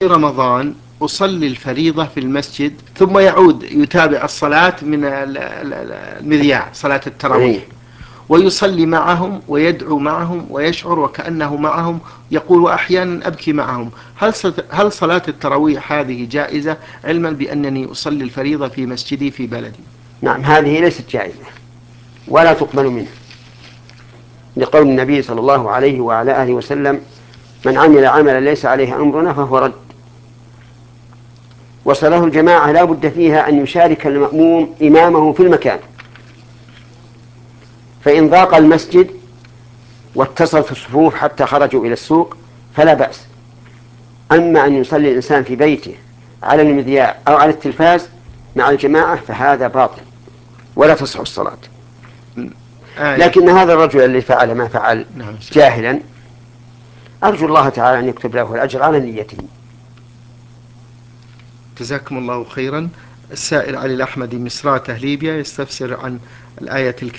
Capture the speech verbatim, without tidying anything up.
رمضان أصلي الفريضة في المسجد ثم يعود يتابع الصلاة من المذياع صلاة التراويح، ويصلي معهم ويدعو معهم ويشعر وكأنه معهم يقول وأحيانا أبكي معهم. هل هل صلاة التراويح هذه جائزة علما بأنني أصلي الفريضة في مسجدي في بلدي؟ نعم، هذه ليست جائزة ولا تقبل منه، لقول النبي صلى الله عليه وعلى آله وسلم: من عمل عملا ليس عليه أمرنا فهو رد. وصلاة الجماعة لا بد فيها أن يشارك المأموم إمامه في المكان، فإن ضاق المسجد واتصلت الصفوف حتى خرجوا إلى السوق فلا بأس. أما أن يصلي الإنسان في بيته على المذياع أو على التلفاز مع الجماعة فهذا باطل ولا تصح الصلاة. آية. لكن هذا الرجل الذي فعل ما فعل نعم. جاهلا أرجو الله تعالى أن يكتب له الأجر على نيته. جزاكم الله خيرا. السائل علي الأحمدي مصراتة ليبيا يستفسر عن الآية الكريمة